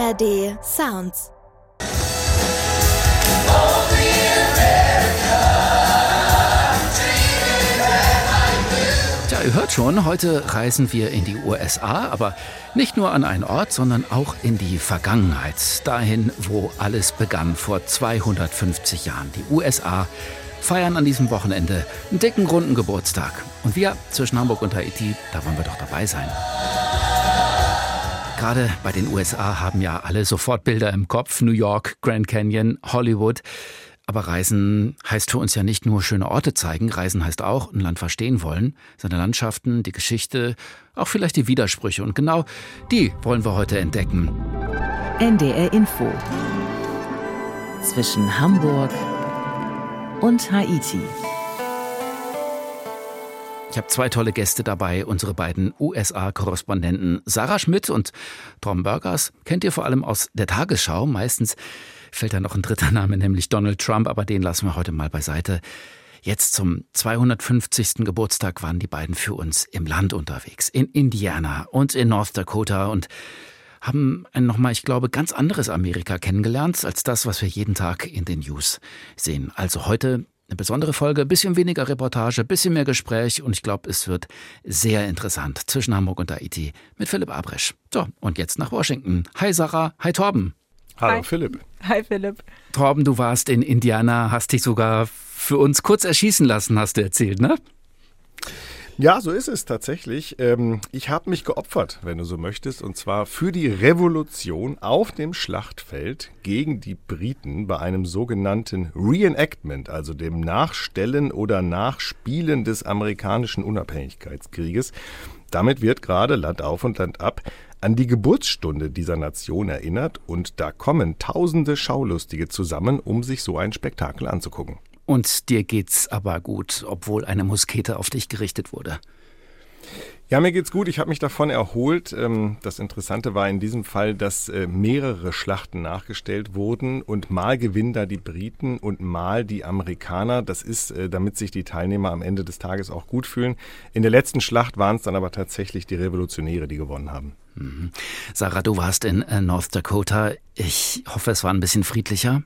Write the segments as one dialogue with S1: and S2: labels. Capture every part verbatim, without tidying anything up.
S1: A R D Sounds.
S2: Tja, ihr hört schon, heute reisen wir in die U S A, aber nicht nur an einen Ort, sondern auch in die Vergangenheit. Dahin, wo alles begann vor zweihundertfünfzig Jahren. Die U S A feiern an diesem Wochenende einen dicken, runden Geburtstag. Und wir zwischen Hamburg und Haiti, da wollen wir doch dabei sein. Gerade bei den U S A haben ja alle sofort Bilder im Kopf. New York, Grand Canyon, Hollywood. Aber Reisen heißt für uns ja nicht nur schöne Orte zeigen. Reisen heißt auch ein Land verstehen wollen. Seine Landschaften, die Geschichte, auch vielleicht die Widersprüche. Und genau die wollen wir heute entdecken.
S3: N D R Info. Zwischen Hamburg und Haiti.
S2: Ich habe zwei tolle Gäste dabei, unsere beiden U S A-Korrespondenten Sarah Schmidt und Tom Burgers. Kennt ihr vor allem aus der Tagesschau. Meistens fällt da noch ein dritter Name, nämlich Donald Trump, aber den lassen wir heute mal beiseite. Jetzt zum zweihundertfünfzigsten Geburtstag waren die beiden für uns im Land unterwegs, in Indiana und in North Dakota und haben ein nochmal, ich glaube, ganz anderes Amerika kennengelernt, als das, was wir jeden Tag in den News sehen. Also heute eine besondere Folge, ein bisschen weniger Reportage, ein bisschen mehr Gespräch und ich glaube, es wird sehr interessant zwischen Hamburg und Haiti mit Philipp Abresch. So, und jetzt nach Washington. Hi Sarah, hi Torben.
S4: Hallo
S5: Hi.
S4: Philipp.
S5: Hi Philipp.
S2: Torben, du warst in Indiana, hast dich sogar für uns kurz erschießen lassen, hast du erzählt, ne?
S4: Ja, so ist es tatsächlich. Ähm, ich habe mich geopfert, wenn du so möchtest, und zwar für die Revolution auf dem Schlachtfeld gegen die Briten bei einem sogenannten Reenactment, also dem Nachstellen oder Nachspielen des amerikanischen Unabhängigkeitskrieges. Damit wird gerade Land auf und Land ab an die Geburtsstunde dieser Nation erinnert und da kommen tausende Schaulustige zusammen, um sich so ein Spektakel anzugucken.
S2: Und dir geht's aber gut, obwohl eine Muskete auf dich gerichtet wurde.
S4: Ja, mir geht's gut. Ich habe mich davon erholt. Das Interessante war in diesem Fall, dass mehrere Schlachten nachgestellt wurden und mal gewinnen da die Briten und mal die Amerikaner. Das ist, damit sich die Teilnehmer am Ende des Tages auch gut fühlen. In der letzten Schlacht waren es dann aber tatsächlich die Revolutionäre, die gewonnen haben.
S2: Mhm. Sarah, du warst in North Dakota. Ich hoffe, es war ein bisschen friedlicher.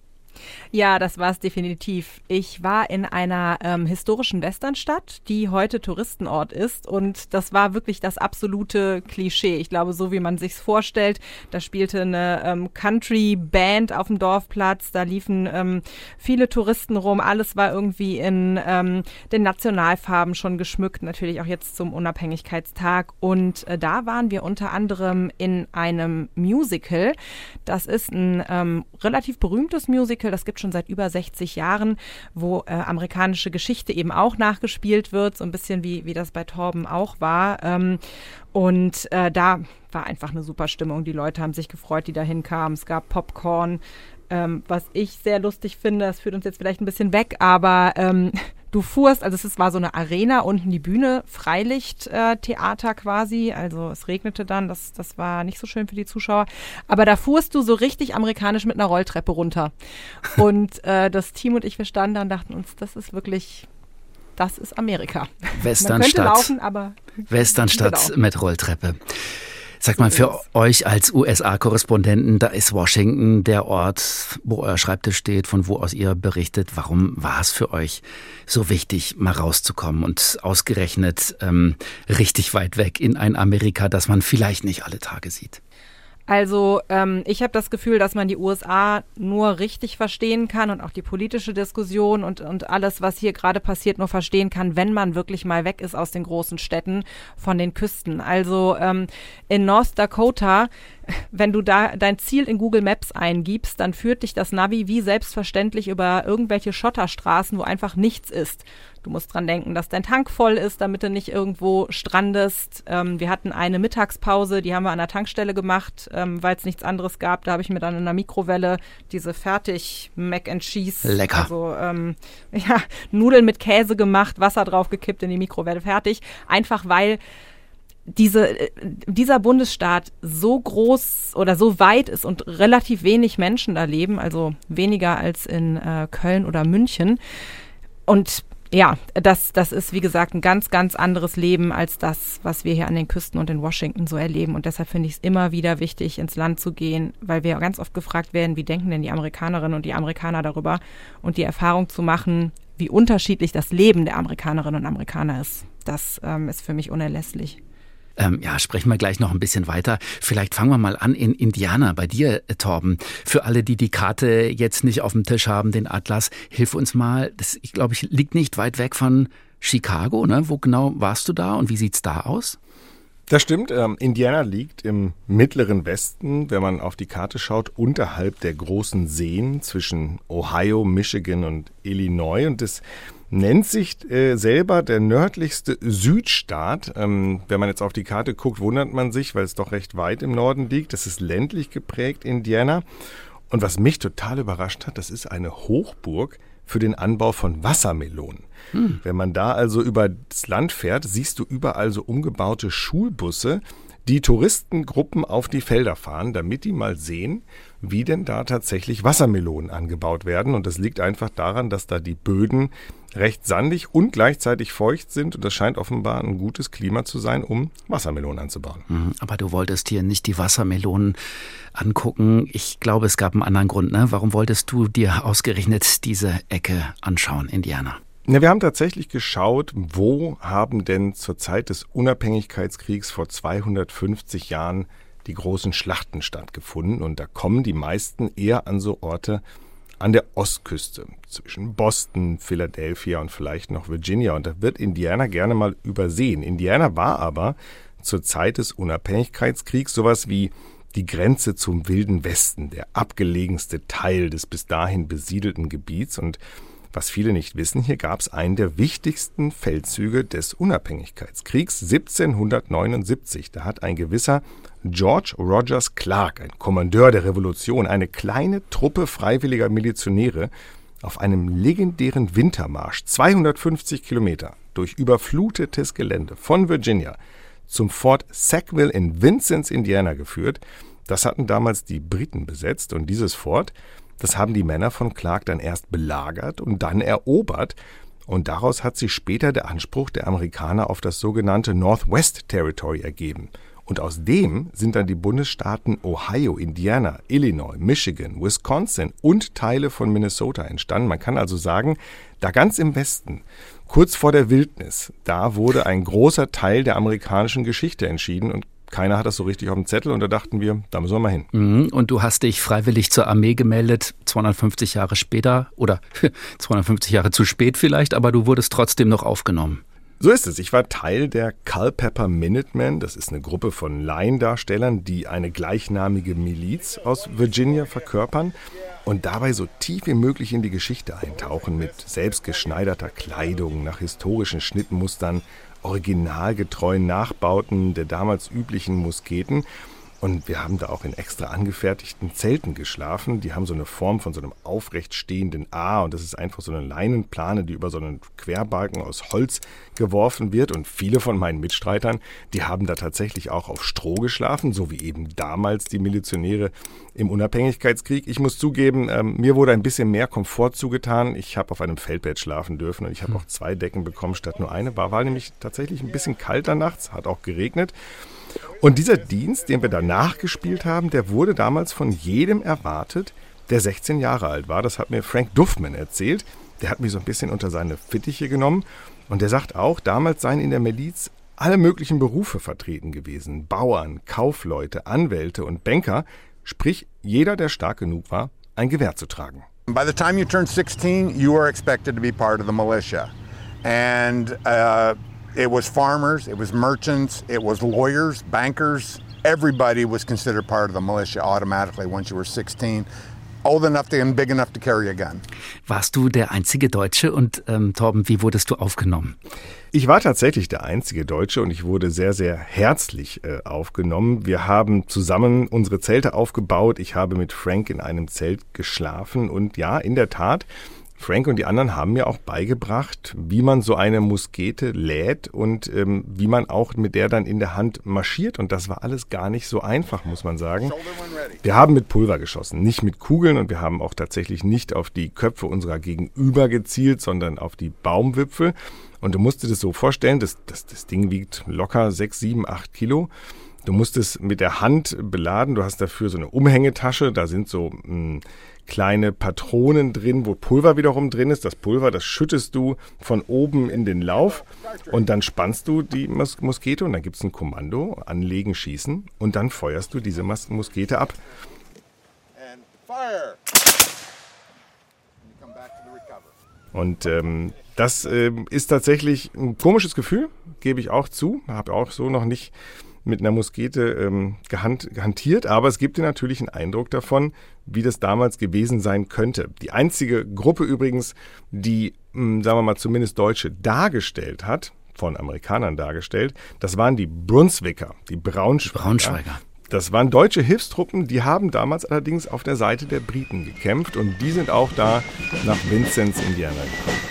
S5: Ja, das war es definitiv. Ich war in einer ähm, historischen Westernstadt, die heute Touristenort ist und das war wirklich das absolute Klischee. Ich glaube, so wie man sich's vorstellt, da spielte eine ähm, Country-Band auf dem Dorfplatz, da liefen ähm, viele Touristen rum, alles war irgendwie in ähm, den Nationalfarben schon geschmückt, natürlich auch jetzt zum Unabhängigkeitstag und äh, da waren wir unter anderem in einem Musical. Das ist ein ähm, relativ berühmtes Musical, das gibt schon seit über sechzig Jahren, wo äh, amerikanische Geschichte eben auch nachgespielt wird, so ein bisschen wie, wie das bei Torben auch war. Ähm, und äh, da war einfach eine super Stimmung. Die Leute haben sich gefreut, die da hinkamen. Es gab Popcorn, ähm, was ich sehr lustig finde. Das führt uns jetzt vielleicht ein bisschen weg, aber ähm, du fuhrst, also es war so eine Arena, unten die Bühne, Freilichttheater äh, quasi, also es regnete dann, das, das war nicht so schön für die Zuschauer, aber da fuhrst du so richtig amerikanisch mit einer Rolltreppe runter und äh, das Team und ich, wir standen da und dachten uns, das ist wirklich, das ist Amerika.
S2: Westernstadt,
S5: Man könnte laufen, aber
S2: Westernstadt
S5: genau.
S2: Mit Rolltreppe. Sag mal, für euch als U S A-Korrespondenten, da ist Washington der Ort, wo euer Schreibtisch steht, von wo aus ihr berichtet. Warum war es für euch so wichtig, mal rauszukommen und ausgerechnet ähm, richtig weit weg in ein Amerika, das man vielleicht nicht alle Tage sieht?
S5: Also ähm, ich habe das Gefühl, dass man die U S A nur richtig verstehen kann und auch die politische Diskussion und, und alles, was hier gerade passiert, nur verstehen kann, wenn man wirklich mal weg ist aus den großen Städten, von den Küsten. Also ähm, in North Dakota, wenn du da dein Ziel in Google Maps eingibst, dann führt dich das Navi wie selbstverständlich über irgendwelche Schotterstraßen, wo einfach nichts ist. Du musst dran denken, dass dein Tank voll ist, damit du nicht irgendwo strandest. Ähm, wir hatten eine Mittagspause, die haben wir an der Tankstelle gemacht, ähm, weil es nichts anderes gab. Da habe ich mir dann in der Mikrowelle diese fertig Mac and Cheese,
S2: lecker,
S5: also ähm, ja, Nudeln mit Käse gemacht, Wasser draufgekippt in die Mikrowelle, fertig. Einfach weil diese, dieser Bundesstaat so groß oder so weit ist und relativ wenig Menschen da leben, also weniger als in äh, Köln oder München. Und ja, das, das ist, wie gesagt, ein ganz, ganz anderes Leben als das, was wir hier an den Küsten und in Washington so erleben. Und deshalb finde ich es immer wieder wichtig, ins Land zu gehen, weil wir ganz oft gefragt werden, wie denken denn die Amerikanerinnen und die Amerikaner darüber? Und die Erfahrung zu machen, wie unterschiedlich das Leben der Amerikanerinnen und Amerikaner ist, das ähm, ist für mich unerlässlich.
S2: Ähm, ja, sprechen wir gleich noch ein bisschen weiter. Vielleicht fangen wir mal an in Indiana, bei dir, äh, Torben. Für alle, die die Karte jetzt nicht auf dem Tisch haben, den Atlas, hilf uns mal. Das, ich glaube, ich liegt nicht weit weg von Chicago, ne? Wo genau warst du da und wie sieht's da aus?
S4: Das stimmt. Ähm, Indiana liegt im mittleren Westen, wenn man auf die Karte schaut, unterhalb der großen Seen zwischen Ohio, Michigan und Illinois. Und das nennt sich äh, selber der nördlichste Südstaat. Ähm, wenn man jetzt auf die Karte guckt, wundert man sich, weil es doch recht weit im Norden liegt. Das ist ländlich geprägt, Indiana. Und was mich total überrascht hat, das ist eine Hochburg für den Anbau von Wassermelonen. Hm. Wenn man da also über das Land fährt, siehst du überall so umgebaute Schulbusse, die Touristengruppen auf die Felder fahren, damit die mal sehen, wie denn da tatsächlich Wassermelonen angebaut werden. Und das liegt einfach daran, dass da die Böden recht sandig und gleichzeitig feucht sind. Und das scheint offenbar ein gutes Klima zu sein, um Wassermelonen anzubauen.
S2: Aber du wolltest hier nicht die Wassermelonen angucken. Ich glaube, es gab einen anderen Grund, ne? Warum wolltest du dir ausgerechnet diese Ecke anschauen, Indiana?
S4: Ja, wir haben tatsächlich geschaut, wo haben denn zur Zeit des Unabhängigkeitskriegs vor zweihundertfünfzig Jahren die großen Schlachten stattgefunden. Und da kommen die meisten eher an so Orte an der Ostküste, zwischen Boston, Philadelphia und vielleicht noch Virginia. Und da wird Indiana gerne mal übersehen. Indiana war aber zur Zeit des Unabhängigkeitskriegs sowas wie die Grenze zum Wilden Westen, der abgelegenste Teil des bis dahin besiedelten Gebiets. Und was viele nicht wissen, hier gab es einen der wichtigsten Feldzüge des Unabhängigkeitskriegs siebzehnhundertneunundsiebzig. Da hat ein gewisser George Rogers Clark, ein Kommandeur der Revolution, eine kleine Truppe freiwilliger Milizionäre auf einem legendären Wintermarsch, zweihundertfünfzig Kilometer, durch überflutetes Gelände von Virginia zum Fort Sackville in Vincennes, Indiana geführt. Das hatten damals die Briten besetzt und dieses Fort, das haben die Männer von Clark dann erst belagert und dann erobert. Und daraus hat sich später der Anspruch der Amerikaner auf das sogenannte Northwest Territory ergeben. Und aus dem sind dann die Bundesstaaten Ohio, Indiana, Illinois, Michigan, Wisconsin und Teile von Minnesota entstanden. Man kann also sagen, da ganz im Westen, kurz vor der Wildnis, da wurde ein großer Teil der amerikanischen Geschichte entschieden und keiner hat das so richtig auf dem Zettel und da dachten wir, da müssen wir mal hin.
S2: Und du hast dich freiwillig zur Armee gemeldet, zweihundertfünfzig Jahre später oder zweihundertfünfzig Jahre zu spät vielleicht, aber du wurdest trotzdem noch aufgenommen.
S4: So ist es. Ich war Teil der Culpeper Minutemen. Das ist eine Gruppe von Laiendarstellern, die eine gleichnamige Miliz aus Virginia verkörpern und dabei so tief wie möglich in die Geschichte eintauchen mit selbstgeschneiderter Kleidung, nach historischen Schnittmustern, originalgetreuen Nachbauten der damals üblichen Musketen. Und wir haben da auch in extra angefertigten Zelten geschlafen. Die haben so eine Form von so einem aufrecht stehenden A und das ist einfach so eine Leinenplane, die über so einen Querbalken aus Holz geworfen wird. Und viele von meinen Mitstreitern, die haben da tatsächlich auch auf Stroh geschlafen, so wie eben damals die Milizionäre im Unabhängigkeitskrieg. Ich muss zugeben, ähm, mir wurde ein bisschen mehr Komfort zugetan. Ich habe auf einem Feldbett schlafen dürfen und ich habe auch zwei Decken bekommen statt nur eine. War, war nämlich tatsächlich ein bisschen kalter nachts, hat auch geregnet. Und dieser Dienst, den wir danach gespielt haben, der wurde damals von jedem erwartet, der sechzehn Jahre alt war. Das hat mir Frank Duffman erzählt. Der hat mich so ein bisschen unter seine Fittiche genommen. Und der sagt auch, damals seien in der Miliz alle möglichen Berufe vertreten gewesen. Bauern, Kaufleute, Anwälte und Banker. Sprich, jeder, der stark genug war, ein Gewehr zu tragen.
S1: By the time you turn sixteen, you are expected to be part of the militia. And uh it was farmers, it was merchants, it was lawyers, bankers. Everybody was considered part of the militia automatically once you were sixteen. Old enough and big enough to carry a gun.
S2: Warst du der einzige Deutsche und ähm, Torben, wie wurdest du aufgenommen?
S4: Ich war tatsächlich der einzige Deutsche und ich wurde sehr, sehr herzlich äh, aufgenommen. Wir haben zusammen unsere Zelte aufgebaut. Ich habe mit Frank in einem Zelt geschlafen und ja, in der Tat Frank und die anderen haben mir auch beigebracht, wie man so eine Muskete lädt und ähm, wie man auch mit der dann in der Hand marschiert. Und das war alles gar nicht so einfach, muss man sagen. Wir haben mit Pulver geschossen, nicht mit Kugeln, und wir haben auch tatsächlich nicht auf die Köpfe unserer Gegenüber gezielt, sondern auf die Baumwipfel. Und du musst dir das so vorstellen, das, das, das Ding wiegt locker sechs, sieben, acht Kilo. Du musst es mit der Hand beladen. Du hast dafür so eine Umhängetasche. Da sind so mh, kleine Patronen drin, wo Pulver wiederum drin ist. Das Pulver, das schüttest du von oben in den Lauf und dann spannst du die Mus- Muskete und dann gibt es ein Kommando, anlegen, schießen, und dann feuerst du diese Mus- Muskete ab. Und ähm, das äh, ist tatsächlich ein komisches Gefühl, gebe ich auch zu. Habe auch so noch nicht mit einer Muskete ähm, gehand, gehantiert, aber es gibt dir natürlich einen Eindruck davon, wie das damals gewesen sein könnte. Die einzige Gruppe übrigens, die, mh, sagen wir mal, zumindest Deutsche dargestellt hat, von Amerikanern dargestellt, das waren die Brunswicker, die Braunschweiger.
S2: Braunschweiger.
S4: Das waren deutsche Hilfstruppen, die haben damals allerdings auf der Seite der Briten gekämpft und die sind auch da nach Vincennes, Indiana gekommen.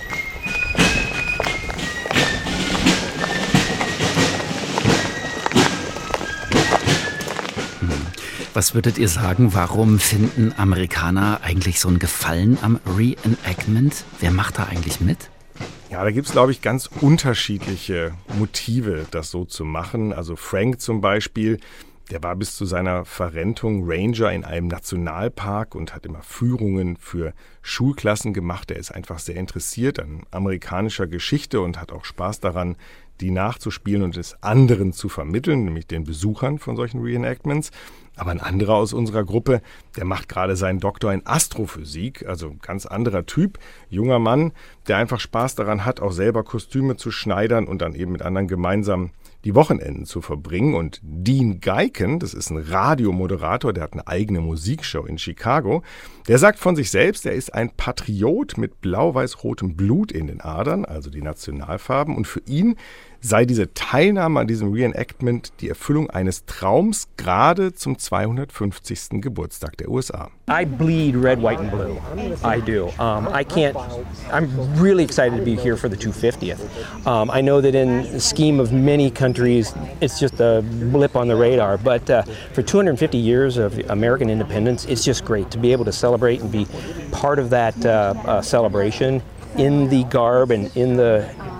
S2: Was würdet ihr sagen, warum finden Amerikaner eigentlich so einen Gefallen am Reenactment? Wer macht da eigentlich mit?
S4: Ja, da gibt es, glaube ich, ganz unterschiedliche Motive, das so zu machen. Also Frank zum Beispiel, der war bis zu seiner Verrentung Ranger in einem Nationalpark und hat immer Führungen für Schulklassen gemacht. Er ist einfach sehr interessiert an amerikanischer Geschichte und hat auch Spaß daran, die nachzuspielen und es anderen zu vermitteln, nämlich den Besuchern von solchen Reenactments. Aber ein anderer aus unserer Gruppe, der macht gerade seinen Doktor in Astrophysik, also ein ganz anderer Typ, junger Mann, der einfach Spaß daran hat, auch selber Kostüme zu schneidern und dann eben mit anderen gemeinsam die Wochenenden zu verbringen. Und Dean Geiken, das ist ein Radiomoderator, der hat eine eigene Musikshow in Chicago, der sagt von sich selbst, er ist ein Patriot mit blau-weiß-rotem Blut in den Adern, also die Nationalfarben, und für ihn sei diese Teilnahme an diesem Reenactment die Erfüllung eines Traums, gerade zum zweihundertfünfzigsten Geburtstag der U S A.
S6: I bleed red, white and blue. I do. Um, I can't, I'm really excited to be here for the two hundred fiftieth. Um, I know that in the scheme of many countries, it's just a blip on the radar, but uh, for two hundred fifty years of American independence, it's just great to be able to celebrate and be part of that uh, uh, celebration in the garb and in the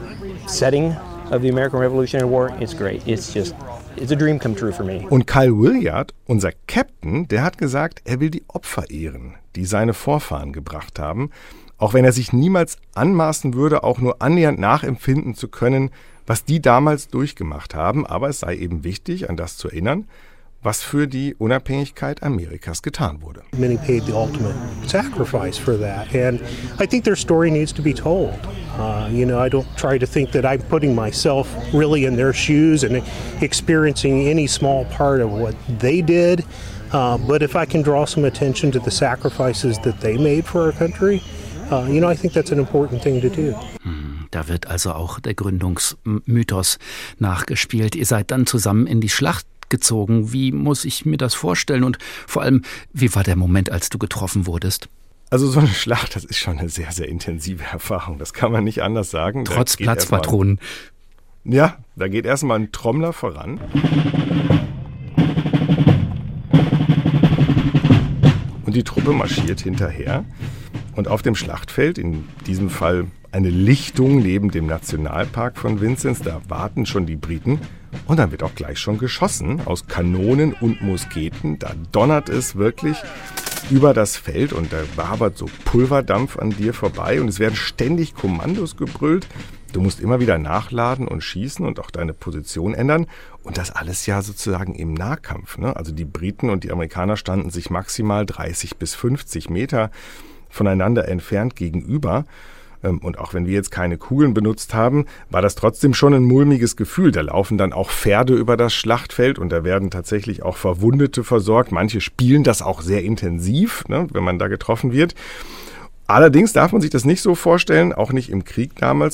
S6: setting of the American Revolutionary War. It's great. It's just, it's a dream come true for me.
S4: Und Kyle Williard, unser Captain, der hat gesagt, er will die Opfer ehren, die seine Vorfahren gebracht haben, auch wenn er sich niemals anmaßen würde, auch nur annähernd nachempfinden zu können, was die damals durchgemacht haben. Aber es sei eben wichtig, an das zu erinnern, was für die Unabhängigkeit Amerikas getan wurde.
S7: Many paid the ultimate sacrifice for that, and I think their story needs to be told. Uh, you know, I don't try to think that I'm putting myself really in their shoes and experiencing any small part of what they did, uh, but if I can draw some attention to the sacrifices that they made for our country, uh, you know, I think that's an important thing to do.
S2: Da wird also auch der Gründungsmythos nachgespielt. Ihr seid dann zusammen in die Schlacht gezogen. Wie muss ich mir das vorstellen? Und vor allem, wie war der Moment, als du getroffen wurdest?
S4: Also so eine Schlacht, das ist schon eine sehr, sehr intensive Erfahrung. Das kann man nicht anders sagen.
S2: Trotz Platzpatronen.
S4: Ja, da geht erstmal ein Trommler voran. Und die Truppe marschiert hinterher. Und auf dem Schlachtfeld, in diesem Fall eine Lichtung neben dem Nationalpark von Vincennes, da warten schon die Briten. Und dann wird auch gleich schon geschossen aus Kanonen und Musketen. Da donnert es wirklich über das Feld und da wabert so Pulverdampf an dir vorbei und es werden ständig Kommandos gebrüllt. Du musst immer wieder nachladen und schießen und auch deine Position ändern. Und das alles ja sozusagen im Nahkampf, ne? Also die Briten und die Amerikaner standen sich maximal dreißig bis fünfzig Meter voneinander entfernt gegenüber. Und auch wenn wir jetzt keine Kugeln benutzt haben, war das trotzdem schon ein mulmiges Gefühl. Da laufen dann auch Pferde über das Schlachtfeld und da werden tatsächlich auch Verwundete versorgt. Manche spielen das auch sehr intensiv, ne, wenn man da getroffen wird. Allerdings darf man sich das nicht so vorstellen, auch nicht im Krieg damals,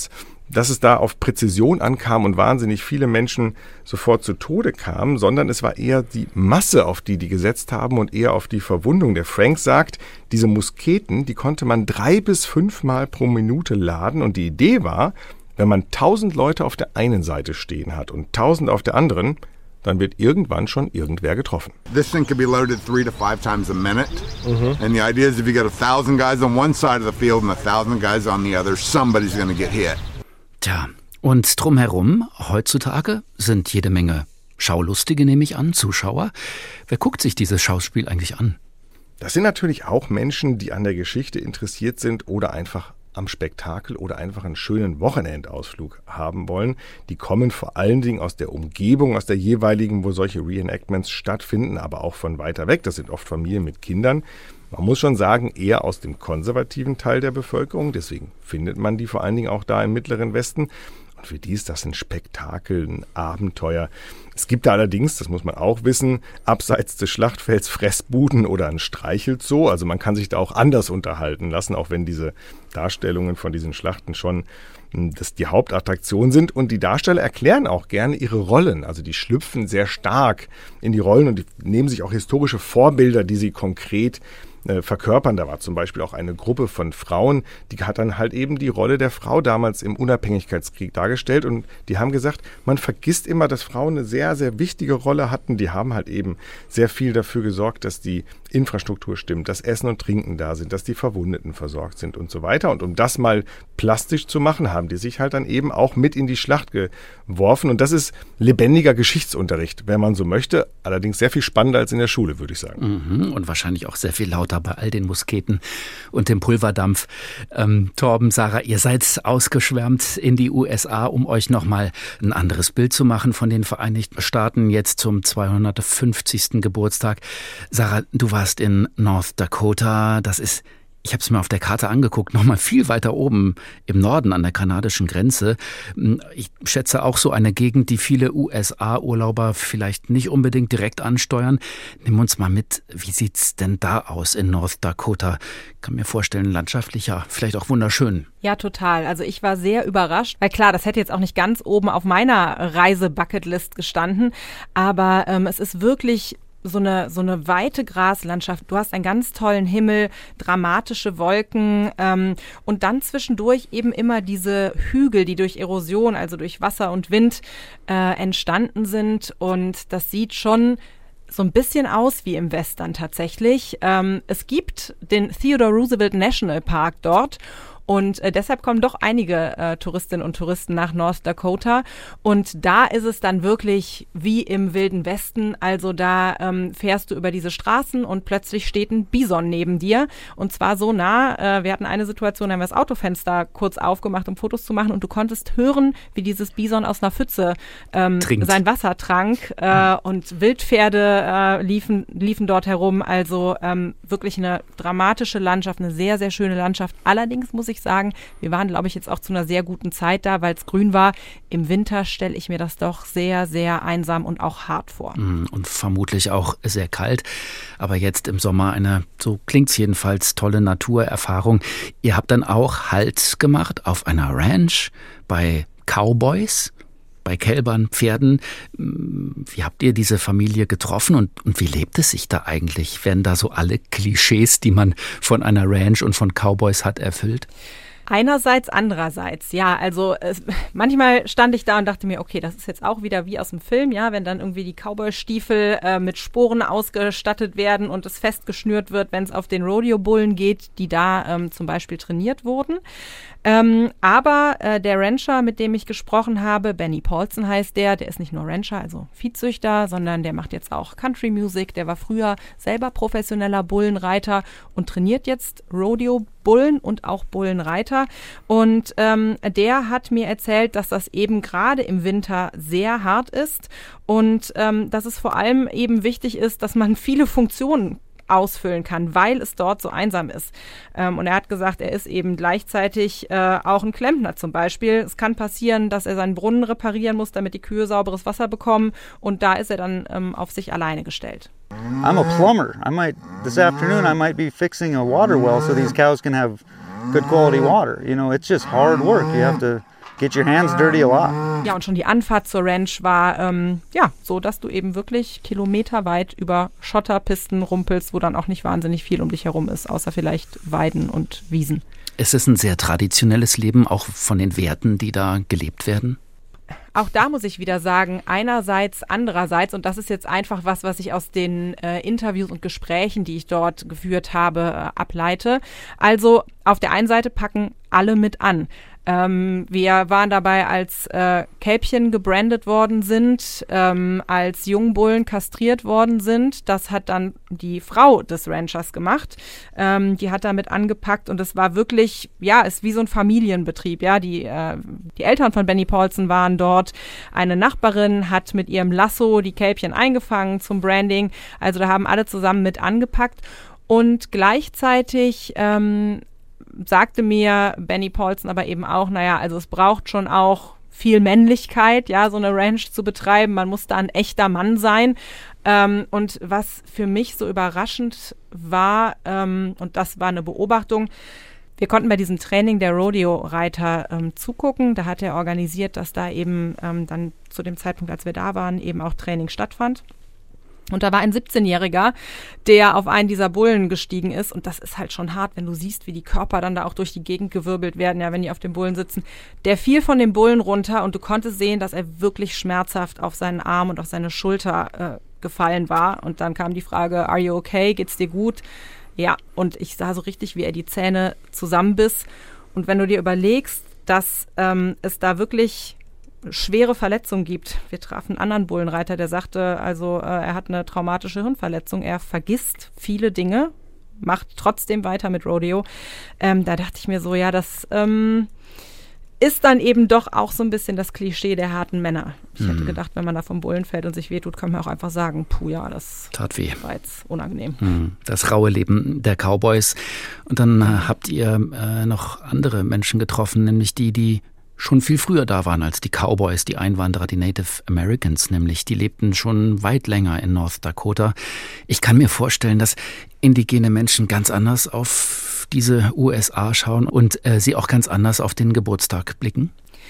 S4: dass es da auf Präzision ankam und wahnsinnig viele Menschen sofort zu Tode kamen, sondern es war eher die Masse, auf die die gesetzt haben und eher auf die Verwundung. Der Frank sagt, diese Musketen, die konnte man drei bis fünfmal pro Minute laden und die Idee war, wenn man tausend Leute auf der einen Seite stehen hat und tausend auf der anderen, dann wird irgendwann schon irgendwer getroffen.
S1: This thing can be loaded three to five times a minute. Mm-hmm. And the idea is if you got a thousand guys on one side of the field and a thousand guys on the other, somebody's going to get hit.
S2: Tja, und drumherum, heutzutage sind jede Menge Schaulustige, nehme ich an, Zuschauer. Wer guckt sich dieses Schauspiel eigentlich an?
S4: Das sind natürlich auch Menschen, die an der Geschichte interessiert sind oder einfach am Spektakel oder einfach einen schönen Wochenendausflug haben wollen. Die kommen vor allen Dingen aus der Umgebung, aus der jeweiligen, wo solche Reenactments stattfinden, aber auch von weiter weg. Das sind oft Familien mit Kindern. Man muss schon sagen, eher aus dem konservativen Teil der Bevölkerung. Deswegen findet man die vor allen Dingen auch da im Mittleren Westen. Und für die ist das ein Spektakel, ein Abenteuer. Es gibt da allerdings, das muss man auch wissen, abseits des Schlachtfelds Fressbuden oder ein Streichelzoo. Also man kann sich da auch anders unterhalten lassen, auch wenn diese Darstellungen von diesen Schlachten schon das die Hauptattraktion sind. Und die Darsteller erklären auch gerne ihre Rollen. Also die schlüpfen sehr stark in die Rollen und die nehmen sich auch historische Vorbilder, die sie konkret äh, verkörpern. Da war zum Beispiel auch eine Gruppe von Frauen, die hat dann halt eben die Rolle der Frau damals im Unabhängigkeitskrieg dargestellt. Und die haben gesagt, man vergisst immer, dass Frauen eine sehr, sehr wichtige Rolle hatten. Die haben halt eben sehr viel dafür gesorgt, dass die Infrastruktur stimmt, dass Essen und Trinken da sind, dass die Verwundeten versorgt sind und so weiter. Und um das mal plastisch zu machen, haben die sich halt dann eben auch mit in die Schlacht geworfen. Und das ist lebendiger Geschichtsunterricht, wenn man so möchte. Allerdings sehr viel spannender als in der Schule, würde ich sagen.
S2: Mhm, und wahrscheinlich auch sehr viel lauter bei all den Musketen und dem Pulverdampf. Ähm, Torben, Sarah, ihr seid ausgeschwärmt in die U S A, um euch nochmal ein anderes Bild zu machen von den Vereinigten Staaten, jetzt zum zweihundertfünfzigsten Geburtstag. Sarah, du warst in North Dakota. Das ist, ich habe es mir auf der Karte angeguckt, nochmal viel weiter oben im Norden an der kanadischen Grenze. Ich schätze auch so eine Gegend, die viele U S A-Urlauber vielleicht nicht unbedingt direkt ansteuern. Nimm uns mal mit, wie sieht's denn da aus in North Dakota? Ich kann mir vorstellen, landschaftlich ja, vielleicht auch wunderschön.
S5: Ja, total. Also ich war sehr überrascht, weil klar, das hätte jetzt auch nicht ganz oben auf meiner Reise-Bucketlist gestanden, aber ähm, es ist wirklich so eine, so eine weite Graslandschaft. Du hast einen ganz tollen Himmel, dramatische Wolken ähm, und dann zwischendurch eben immer diese Hügel, die durch Erosion, also durch Wasser und Wind äh, entstanden sind. Und das sieht schon so ein bisschen aus wie im Western tatsächlich. Ähm, es gibt den Theodore Roosevelt National Park dort. Und äh, deshalb kommen doch einige äh, Touristinnen und Touristen nach North Dakota. Und da ist es dann wirklich wie im Wilden Westen. Also da ähm, fährst du über diese Straßen und plötzlich steht ein Bison neben dir. Und zwar so nah, äh, wir hatten eine Situation, da haben wir das Autofenster kurz aufgemacht, um Fotos zu machen. Und du konntest hören, wie dieses Bison aus einer Pfütze ähm, sein Wasser trank. Äh, und Wildpferde äh, liefen, liefen dort herum. Also ähm, wirklich eine dramatische Landschaft, eine sehr, sehr schöne Landschaft. Allerdings muss ich sagen, wir waren, glaube ich, jetzt auch zu einer sehr guten Zeit da, weil es grün war. Im Winter stelle ich mir das doch sehr, sehr einsam und auch hart vor.
S2: Und vermutlich auch sehr kalt. Aber jetzt im Sommer eine, so klingt's jedenfalls, tolle Naturerfahrung. Ihr habt dann auch Halt gemacht auf einer Ranch bei Cowboys, bei Kälbern, Pferden. Wie habt ihr diese Familie getroffen und, und wie lebt es sich da eigentlich? Werden da so alle Klischees, die man von einer Ranch und von Cowboys hat, erfüllt?
S5: Einerseits, andererseits, ja, also es, manchmal stand ich da und dachte mir, okay, das ist jetzt auch wieder wie aus dem Film, ja, wenn dann irgendwie die Cowboy-Stiefel äh, mit Sporen ausgestattet werden und es festgeschnürt wird, wenn es auf den Rodeo-Bullen geht, die da ähm, zum Beispiel trainiert wurden. Ähm, aber äh, der Rancher, mit dem ich gesprochen habe, Benny Paulson heißt der, der ist nicht nur Rancher, also Viehzüchter, sondern der macht jetzt auch Country Music, der war früher selber professioneller Bullenreiter und trainiert jetzt Rodeo-Bullen und auch Bullenreiter. Und ähm, der hat mir erzählt, dass das eben gerade im Winter sehr hart ist und ähm, dass es vor allem eben wichtig ist, dass man viele Funktionen ausfüllen kann, weil es dort so einsam ist. Ähm, und er hat gesagt, er ist eben gleichzeitig äh, auch ein Klempner zum Beispiel. Es kann passieren, dass er seinen Brunnen reparieren muss, damit die Kühe sauberes Wasser bekommen. Und da ist er dann ähm, auf sich alleine gestellt.
S8: I'm a plumber. I might, this afternoon I might be fixing a water well so these cows can have good quality water. You know, it's just hard work. You have to get your hands dirty a lot.
S5: Ja, und schon die Anfahrt zur Ranch war ähm, ja so, dass du eben wirklich kilometerweit über Schotterpisten rumpelst, wo dann auch nicht wahnsinnig viel um dich herum ist, außer vielleicht Weiden und Wiesen.
S2: Es ist ein sehr traditionelles Leben, auch von den Werten, die da gelebt werden.
S5: Auch da muss ich wieder sagen, einerseits, andererseits, und das ist jetzt einfach was, was ich aus den äh, Interviews und Gesprächen, die ich dort geführt habe, äh, ableite. Also auf der einen Seite packen alle mit an. Ähm, wir waren dabei, als äh, Kälbchen gebrandet worden sind, ähm, als Jungbullen kastriert worden sind. Das hat dann die Frau des Ranchers gemacht. Ähm, die hat damit angepackt und es war wirklich, ja, ist wie so ein Familienbetrieb. Ja, die, äh, die Eltern von Benny Paulson waren dort. Eine Nachbarin hat mit ihrem Lasso die Kälbchen eingefangen zum Branding. Also da haben alle zusammen mit angepackt und gleichzeitig ähm, sagte mir Benny Paulson aber eben auch, naja, also es braucht schon auch viel Männlichkeit, ja, so eine Ranch zu betreiben. Man muss da ein echter Mann sein. Ähm, und was für mich so überraschend war, ähm, und das war eine Beobachtung, wir konnten bei diesem Training der Rodeo-Reiter ähm, zugucken. Da hat er organisiert, dass da eben ähm, dann zu dem Zeitpunkt, als wir da waren, eben auch Training stattfand. Und da war ein siebzehnjähriger, der auf einen dieser Bullen gestiegen ist. Und das ist halt schon hart, wenn du siehst, wie die Körper dann da auch durch die Gegend gewirbelt werden, ja, wenn die auf dem Bullen sitzen. Der fiel von dem Bullen runter und du konntest sehen, dass er wirklich schmerzhaft auf seinen Arm und auf seine Schulter äh, gefallen war. Und dann kam die Frage, are you okay? Geht's dir gut? Ja, und ich sah so richtig, wie er die Zähne zusammenbiss. Und wenn du dir überlegst, dass ähm, es da wirklich schwere Verletzungen gibt. Wir trafen einen anderen Bullenreiter, der sagte, also äh, er hat eine traumatische Hirnverletzung, er vergisst viele Dinge, macht trotzdem weiter mit Rodeo. Ähm, da dachte ich mir so, ja, das ähm, ist dann eben doch auch so ein bisschen das Klischee der harten Männer. Ich mhm. hätte gedacht, wenn man da vom Bullen fällt und sich wehtut, kann man auch einfach sagen, puh, ja, das
S2: tat weh.
S5: War jetzt unangenehm.
S2: Mhm. Das raue Leben der Cowboys. Und dann äh, habt ihr äh, noch andere Menschen getroffen, nämlich die, die schon viel früher da waren als die Cowboys, die Einwanderer, die Native Americans nämlich. Die lebten schon weit länger in North Dakota. Ich kann mir vorstellen, dass indigene Menschen ganz anders auf diese U S A schauen und äh, sie auch ganz anders auf den Geburtstag blicken.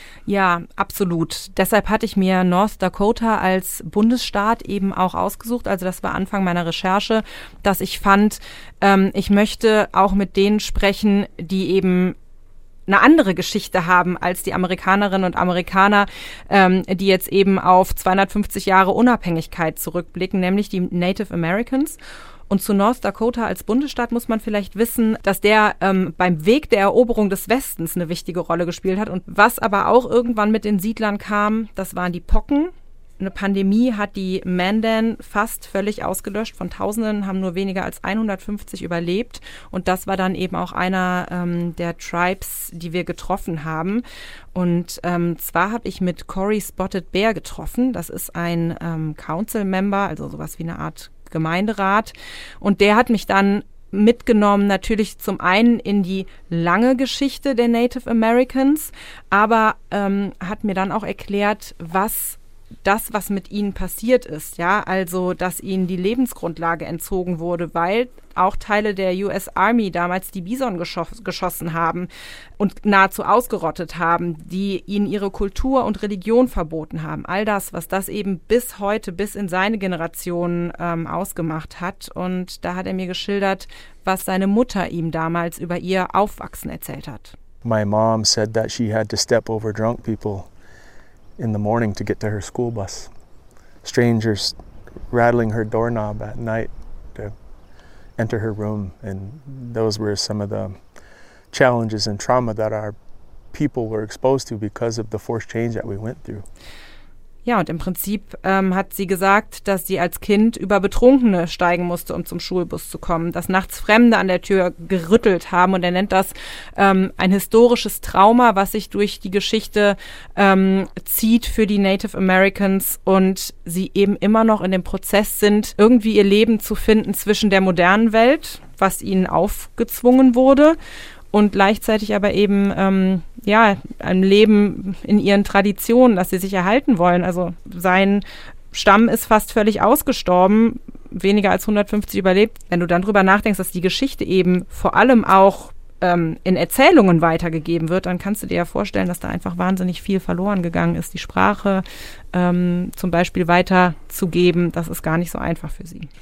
S5: Ja, absolut. Deshalb hatte ich mir North Dakota als Bundesstaat eben auch ausgesucht. Also das war Anfang meiner Recherche, dass ich fand, ähm, ich möchte auch mit denen sprechen, die eben eine andere Geschichte haben als die Amerikanerinnen und Amerikaner, ähm, die jetzt eben auf zweihundertfünfzig Jahre Unabhängigkeit zurückblicken, nämlich die Native Americans. Und zu North Dakota als Bundesstaat muss man vielleicht wissen, dass der ähm, beim Weg der Eroberung des Westens eine wichtige Rolle gespielt hat. Und was aber auch irgendwann mit den Siedlern kam, das waren die Pocken. Eine Pandemie hat die Mandan fast völlig ausgelöscht. Von Tausenden haben nur weniger als hundertfünfzig überlebt. Und das war dann eben auch einer ähm, der Tribes, die wir getroffen haben. Und ähm, zwar habe ich mit Cory Spotted Bear getroffen. Das ist ein ähm, Council-Member, also sowas wie eine Art Gemeinderat. Und der hat mich dann mitgenommen, natürlich zum einen in die lange Geschichte der Native Americans, aber ähm, hat mir dann auch erklärt, was das, was mit ihnen passiert ist, ja, also, dass ihnen die Lebensgrundlage entzogen wurde, weil auch Teile der U S Army damals die Bison geschoss, geschossen haben und nahezu ausgerottet haben, die ihnen ihre Kultur und Religion verboten haben. All das, was das eben bis heute, bis in seine Generation ähm, ausgemacht hat. Und da hat er mir geschildert, was seine Mutter ihm damals über ihr Aufwachsen erzählt hat.
S6: My mom said that she had to step over drunk people in the morning to get to her school bus. Strangers rattling her doorknob at night to enter her room. And those were some of the challenges and trauma that our people were exposed to because of the forced change that we went through.
S5: Ja, und im Prinzip ähm, hat sie gesagt, dass sie als Kind über Betrunkene steigen musste, um zum Schulbus zu kommen, dass nachts Fremde an der Tür gerüttelt haben. Und er nennt das ähm, ein historisches Trauma, was sich durch die Geschichte ähm, zieht für die Native Americans und sie eben immer noch in dem Prozess sind, irgendwie ihr Leben zu finden zwischen der modernen Welt, was ihnen aufgezwungen wurde, und gleichzeitig aber eben ähm, ja ein Leben in ihren Traditionen, dass sie sich erhalten wollen. Also sein Stamm ist fast völlig ausgestorben, weniger als hundertfünfzig überlebt. Wenn du dann drüber nachdenkst, dass die Geschichte eben vor allem auch ähm, in Erzählungen weitergegeben wird, dann kannst du dir ja vorstellen, dass da einfach wahnsinnig viel verloren gegangen ist. Die Sprache ähm, zum Beispiel weiterzugeben, das ist gar nicht so einfach für sie.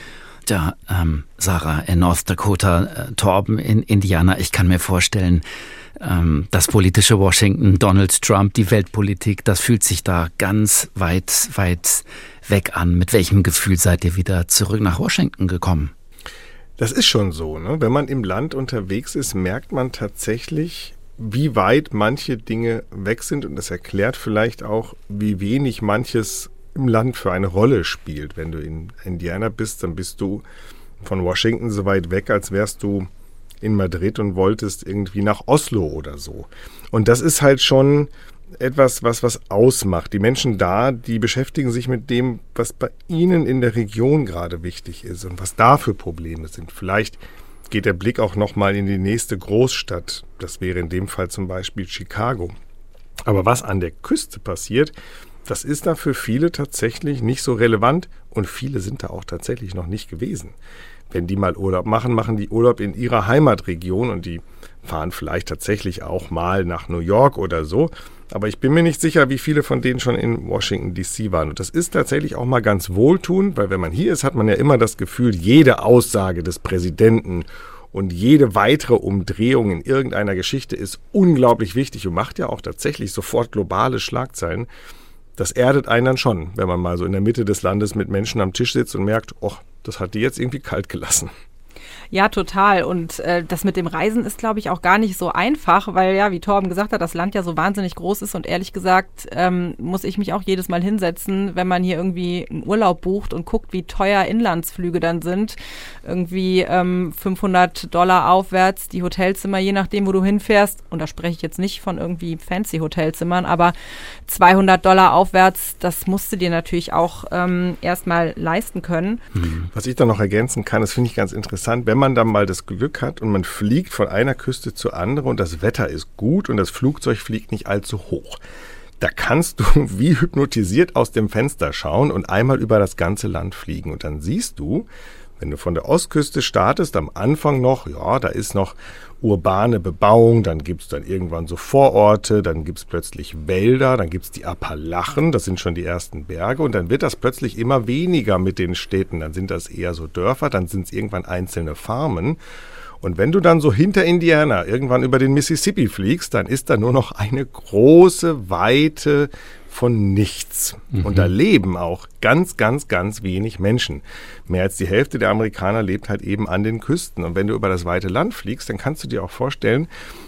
S2: Ja, ähm, Sarah in North Dakota, äh, Torben in Indiana, ich kann mir vorstellen, ähm, das politische Washington, Donald Trump, die Weltpolitik, das fühlt sich da ganz weit, weit weg an. Mit welchem Gefühl seid ihr wieder zurück nach Washington gekommen?
S4: Das ist schon so, ne? Wenn man im Land unterwegs ist, merkt man tatsächlich, wie weit manche Dinge weg sind, und das erklärt vielleicht auch, wie wenig manches im Land für eine Rolle spielt. Wenn du in Indiana bist, dann bist du von Washington so weit weg, als wärst du in Madrid und wolltest irgendwie nach Oslo oder so. Und das ist halt schon etwas, was was ausmacht. Die Menschen da, die beschäftigen sich mit dem, was bei ihnen in der Region gerade wichtig ist und was da für Probleme sind. Vielleicht geht der Blick auch nochmal in die nächste Großstadt. Das wäre in dem Fall zum Beispiel Chicago. Aber was an der Küste passiert, das ist da für viele tatsächlich nicht so relevant, und viele sind da auch tatsächlich noch nicht gewesen. Wenn die mal Urlaub machen, machen die Urlaub in ihrer Heimatregion, und die fahren vielleicht tatsächlich auch mal nach New York oder so. Aber ich bin mir nicht sicher, wie viele von denen schon in Washington D C waren. Und das ist tatsächlich auch mal ganz wohltuend, weil wenn man hier ist, hat man ja immer das Gefühl, jede Aussage des Präsidenten und jede weitere Umdrehung in irgendeiner Geschichte ist unglaublich wichtig und macht ja auch tatsächlich sofort globale Schlagzeilen. Das erdet einen dann schon, wenn man mal so in der Mitte des Landes mit Menschen am Tisch sitzt und merkt, oh, das hat die jetzt irgendwie kalt gelassen.
S5: Ja, total. Und äh, das mit dem Reisen ist, glaube ich, auch gar nicht so einfach, weil ja, wie Torben gesagt hat, das Land ja so wahnsinnig groß ist, und ehrlich gesagt ähm, muss ich mich auch jedes Mal hinsetzen, wenn man hier irgendwie einen Urlaub bucht und guckt, wie teuer Inlandsflüge dann sind. Irgendwie ähm, fünfhundert Dollar aufwärts, die Hotelzimmer, je nachdem, wo du hinfährst. Und da spreche ich jetzt nicht von irgendwie fancy Hotelzimmern, aber zweihundert Dollar aufwärts, das musst du dir natürlich auch ähm, erstmal leisten können.
S4: Was ich da noch ergänzen kann, das finde ich ganz interessant, wenn man dann mal das Glück hat und man fliegt von einer Küste zur anderen und das Wetter ist gut und das Flugzeug fliegt nicht allzu hoch. Da kannst du wie hypnotisiert aus dem Fenster schauen und einmal über das ganze Land fliegen. Und dann siehst du, wenn du von der Ostküste startest, am Anfang noch, ja, da ist noch urbane Bebauung, dann gibt es dann irgendwann so Vororte, dann gibt es plötzlich Wälder, dann gibt es die Appalachen, das sind schon die ersten Berge, und dann wird das plötzlich immer weniger mit den Städten, dann sind das eher so Dörfer, dann sind es irgendwann einzelne Farmen. Und wenn du dann so hinter Indiana irgendwann über den Mississippi fliegst, dann ist da nur noch eine große Weite von nichts. Mhm. Und da leben auch ganz, ganz, ganz wenig Menschen. Mehr als die Hälfte der Amerikaner lebt halt eben an den Küsten. Und wenn du über das weite Land fliegst, dann kannst du dir auch vorstellen,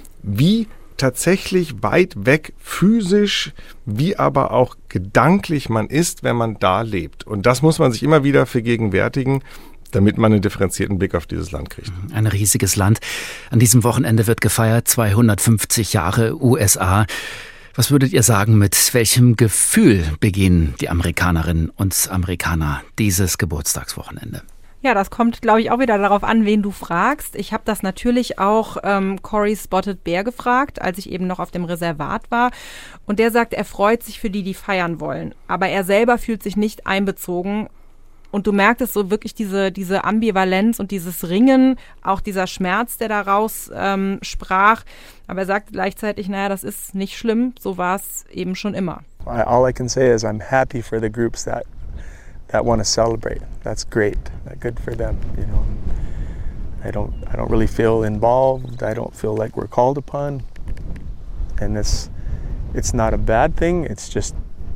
S4: wie tatsächlich weit weg physisch, wie aber auch gedanklich man ist, wenn man da lebt. Und das muss man sich immer wieder vergegenwärtigen, damit man einen differenzierten Blick auf dieses Land kriegt.
S2: Ein riesiges Land. An diesem Wochenende wird gefeiert, zweihundertfünfzig Jahre U S A. Was würdet ihr sagen, mit welchem Gefühl begehen die Amerikanerinnen und Amerikaner dieses Geburtstagswochenende?
S5: Ja, das kommt, glaube ich, auch wieder darauf an, wen du fragst. Ich habe das natürlich auch ähm, Corey Spotted Bear gefragt, als ich eben noch auf dem Reservat war. Und der sagt, er freut sich für die, die feiern wollen. Aber er selber fühlt sich nicht einbezogen. Und du merktest so wirklich diese, diese Ambivalenz und dieses Ringen, auch dieser Schmerz, der daraus ähm, sprach. Aber er sagt gleichzeitig, naja, das ist nicht schlimm, so war es eben schon immer.
S9: All I can say is I'm happy for the groups that that want to celebrate. That's great. Good for them, you know. I don't I don't really feel involved. I don't feel like we're called upon. And it's it's not a bad thing. It's just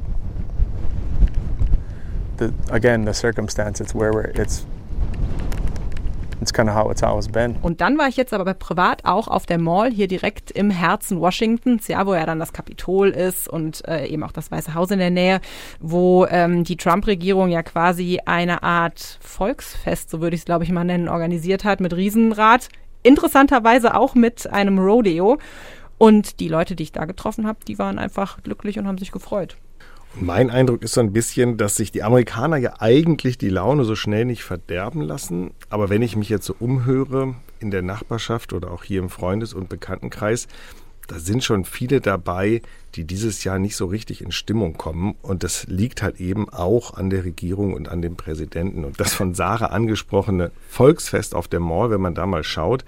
S9: The, again, the circumstance, it's where we're, it's, it's kind of how it's always been.
S5: Und dann war ich jetzt aber privat auch auf der Mall, hier direkt im Herzen Washingtons, ja, wo ja dann das Kapitol ist und äh, eben auch das Weiße Haus in der Nähe, wo ähm, die Trump-Regierung ja quasi eine Art Volksfest, so würde ich es glaube ich mal nennen, organisiert hat mit Riesenrad. Interessanterweise auch mit einem Rodeo. Und die Leute, die ich da getroffen habe, die waren einfach glücklich und haben sich gefreut.
S4: Mein Eindruck ist so ein bisschen, dass sich die Amerikaner ja eigentlich die Laune so schnell nicht verderben lassen. Aber wenn ich mich jetzt so umhöre in der Nachbarschaft oder auch hier im Freundes- und Bekanntenkreis, da sind schon viele dabei, die dieses Jahr nicht so richtig in Stimmung kommen. Und das liegt halt eben auch an der Regierung und an dem Präsidenten. Und das von Sarah angesprochene Volksfest auf der Mall, wenn man da mal schaut,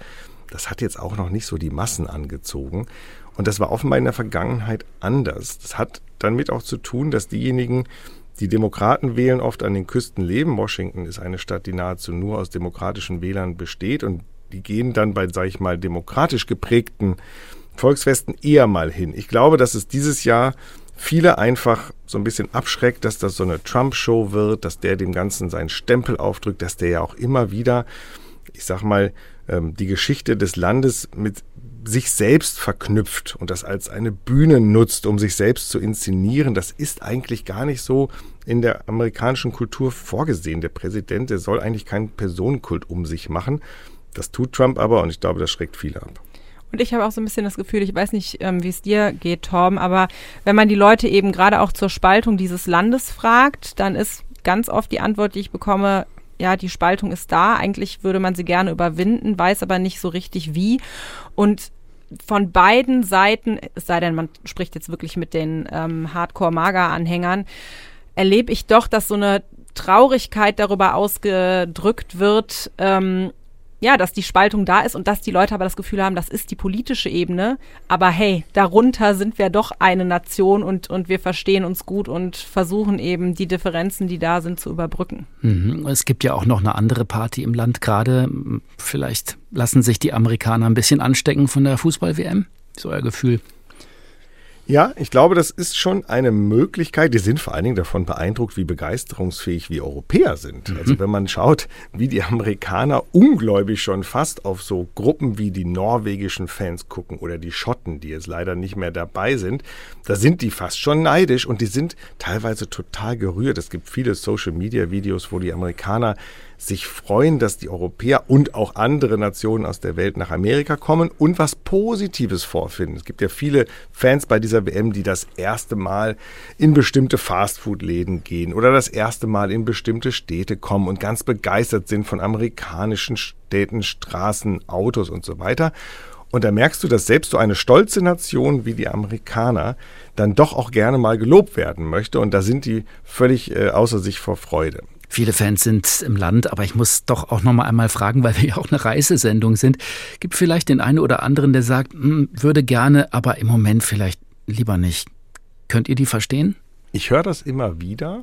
S4: das hat jetzt auch noch nicht so die Massen angezogen. Und das war offenbar in der Vergangenheit anders. Das hat damit auch zu tun, dass diejenigen, die Demokraten wählen, oft an den Küsten leben. Washington ist eine Stadt, die nahezu nur aus demokratischen Wählern besteht. Und die gehen dann bei, sage ich mal, demokratisch geprägten Volksfesten eher mal hin. Ich glaube, dass es dieses Jahr viele einfach so ein bisschen abschreckt, dass das so eine Trump-Show wird, dass der dem Ganzen seinen Stempel aufdrückt, dass der ja auch immer wieder, ich sag mal, die Geschichte des Landes mit sich selbst verknüpft und das als eine Bühne nutzt, um sich selbst zu inszenieren. Das ist eigentlich gar nicht so in der amerikanischen Kultur vorgesehen. Der Präsident, der soll eigentlich keinen Personenkult um sich machen. Das tut Trump aber und ich glaube, das schreckt viele ab.
S5: Und ich habe auch so ein bisschen das Gefühl, ich weiß nicht, ähm, wie es dir geht, Torben, aber wenn man die Leute eben gerade auch zur Spaltung dieses Landes fragt, dann ist ganz oft die Antwort, die ich bekomme, ja, die Spaltung ist da, eigentlich würde man sie gerne überwinden, weiß aber nicht so richtig wie. Und von beiden Seiten, es sei denn, man spricht jetzt wirklich mit den ähm, Hardcore-Mager-Anhängern, erlebe ich doch, dass so eine Traurigkeit darüber ausgedrückt wird, ähm, ja, dass die Spaltung da ist und dass die Leute aber das Gefühl haben, das ist die politische Ebene. Aber hey, darunter sind wir doch eine Nation und, und wir verstehen uns gut und versuchen eben die Differenzen, die da sind, zu überbrücken.
S2: Mhm. Es gibt ja auch noch eine andere Party im Land gerade. Vielleicht lassen sich die Amerikaner ein bisschen anstecken von der Fußball-W M? So euer Gefühl?
S4: Ja, ich glaube, das ist schon eine Möglichkeit. Die sind vor allen Dingen davon beeindruckt, wie begeisterungsfähig wir Europäer sind. Mhm. Also wenn man schaut, wie die Amerikaner ungläubig schon fast auf so Gruppen wie die norwegischen Fans gucken oder die Schotten, die jetzt leider nicht mehr dabei sind, da sind die fast schon neidisch und die sind teilweise total gerührt. Es gibt viele Social-Media-Videos, wo die Amerikaner sich freuen, dass die Europäer und auch andere Nationen aus der Welt nach Amerika kommen und was Positives vorfinden. Es gibt ja viele Fans bei dieser W M, die das erste Mal in bestimmte Fastfood-Läden gehen oder das erste Mal in bestimmte Städte kommen und ganz begeistert sind von amerikanischen Städten, Straßen, Autos und so weiter. Und da merkst du, dass selbst so eine stolze Nation wie die Amerikaner dann doch auch gerne mal gelobt werden möchte. Und da sind die völlig äh, außer sich vor Freude.
S2: Viele Fans sind im Land, aber ich muss doch auch noch mal einmal fragen, weil wir ja auch eine Reisesendung sind. Gibt vielleicht den einen oder anderen, der sagt, hm, würde gerne, aber im Moment vielleicht lieber nicht. Könnt ihr die verstehen?
S4: Ich höre das immer wieder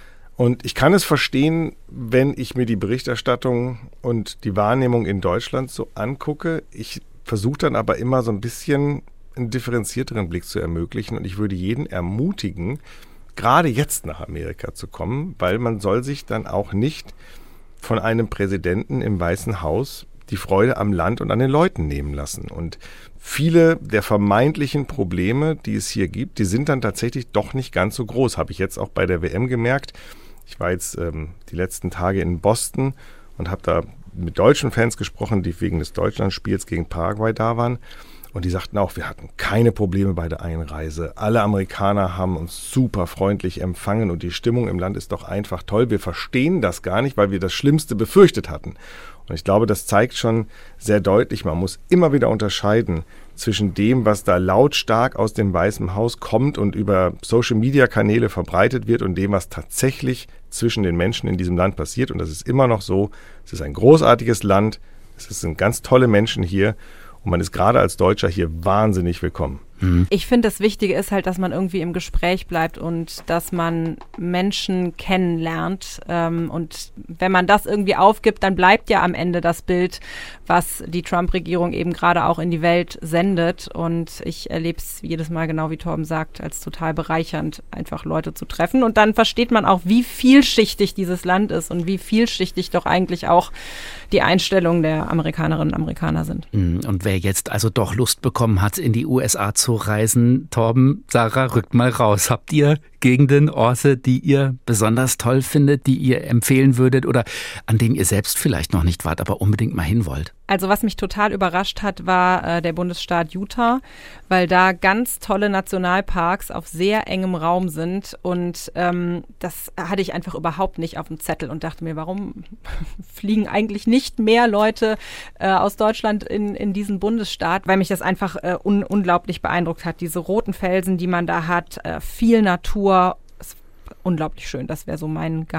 S4: und ich kann es verstehen, wenn ich mir die Berichterstattung und die Wahrnehmung in Deutschland so angucke. Ich versuche dann aber immer so ein bisschen einen differenzierteren Blick zu ermöglichen und ich würde jeden ermutigen, gerade jetzt nach Amerika zu kommen, weil man soll sich dann auch nicht von einem Präsidenten im Weißen Haus die Freude am Land und an den Leuten nehmen lassen. Und viele der vermeintlichen Probleme, die es hier gibt, die sind dann tatsächlich doch nicht ganz so groß. Habe ich jetzt auch bei der W M gemerkt. Ich war jetzt ähm, die letzten Tage in Boston und habe da mit deutschen Fans gesprochen, die wegen des Deutschlandspiels gegen Paraguay da waren. Und die sagten auch, wir hatten keine Probleme bei der Einreise. Alle Amerikaner haben uns super freundlich empfangen und die Stimmung im Land ist doch einfach toll. Wir verstehen das gar nicht, weil wir das Schlimmste befürchtet hatten. Und ich glaube, das zeigt schon sehr deutlich, man muss immer wieder unterscheiden zwischen dem, was da lautstark aus dem Weißen Haus kommt und über Social-Media-Kanäle verbreitet wird und dem, was tatsächlich zwischen den Menschen in diesem Land passiert. Und das ist immer noch so, es ist ein großartiges Land, es sind ganz tolle Menschen hier. Und man ist gerade als Deutscher hier wahnsinnig willkommen.
S5: Ich finde, das Wichtige ist halt, dass man irgendwie im Gespräch bleibt und dass man Menschen kennenlernt. Ähm, und wenn man das irgendwie aufgibt, dann bleibt ja am Ende das Bild, was die Trump-Regierung eben gerade auch in die Welt sendet. Und ich erlebe es jedes Mal, genau wie Torben sagt, als total bereichernd, einfach Leute zu treffen. Und dann versteht man auch, wie vielschichtig dieses Land ist und wie vielschichtig doch eigentlich auch die Einstellungen der Amerikanerinnen und Amerikaner sind.
S2: Und wer jetzt also doch Lust bekommen hat, in die U S A zu reisen, Torben, Sarah, rückt mal raus. Habt ihr Gegenden, Orte, die ihr besonders toll findet, die ihr empfehlen würdet oder an denen ihr selbst vielleicht noch nicht wart, aber unbedingt mal hin wollt?
S5: Also was mich total überrascht hat, war äh, der Bundesstaat Utah, weil da ganz tolle Nationalparks auf sehr engem Raum sind und ähm, das hatte ich einfach überhaupt nicht auf dem Zettel und dachte mir, warum fliegen eigentlich nicht mehr Leute äh, aus Deutschland in, in diesen Bundesstaat, weil mich das einfach äh, un- unglaublich beeindruckt hat. Diese roten Felsen, die man da hat, äh, viel Natur, ist unglaublich schön. Das wäre so mein Geheimtipp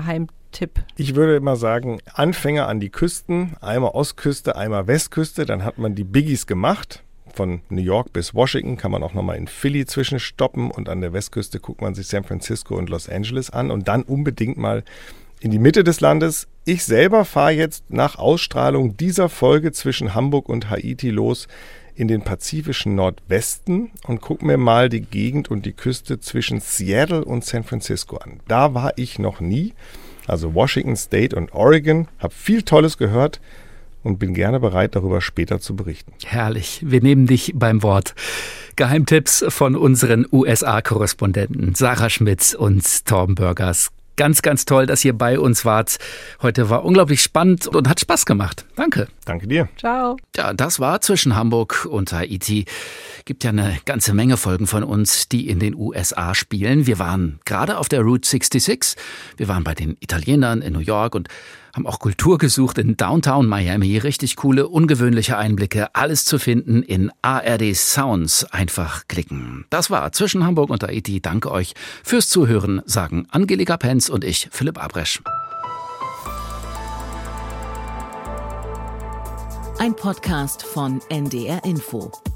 S5: Tipp?
S4: Ich würde immer sagen, Anfänger an die Küsten, einmal Ostküste, einmal Westküste, dann hat man die Biggies gemacht. Von New York bis Washington kann man auch nochmal in Philly zwischenstoppen und an der Westküste guckt man sich San Francisco und Los Angeles an und dann unbedingt mal in die Mitte des Landes. Ich selber fahre jetzt nach Ausstrahlung dieser Folge zwischen Hamburg und Haiti los in den pazifischen Nordwesten und gucke mir mal die Gegend und die Küste zwischen Seattle und San Francisco an. Da war ich noch nie, also Washington State und Oregon, habe viel Tolles gehört und bin gerne bereit, darüber später zu berichten.
S2: Herrlich, wir nehmen dich beim Wort. Geheimtipps von unseren U S A-Korrespondenten Sarah Schmitz und Torben Börgers. Ganz, ganz toll, dass ihr bei uns wart. Heute war unglaublich spannend und hat Spaß gemacht. Danke.
S4: Danke dir.
S5: Ciao.
S2: Ja, das war zwischen Hamburg und Haiti. Gibt ja eine ganze Menge Folgen von uns, die in den U S A spielen. Wir waren gerade auf der Route sechsundsechzig. Wir waren bei den Italienern in New York und haben auch Kultur gesucht in Downtown Miami. Richtig coole, ungewöhnliche Einblicke. Alles zu finden in A R D Sounds. Einfach klicken. Das war zwischen Hamburg und Haiti. Danke euch fürs Zuhören, sagen Angelika Penz und ich, Philipp Abresch.
S3: Ein Podcast von N D R Info.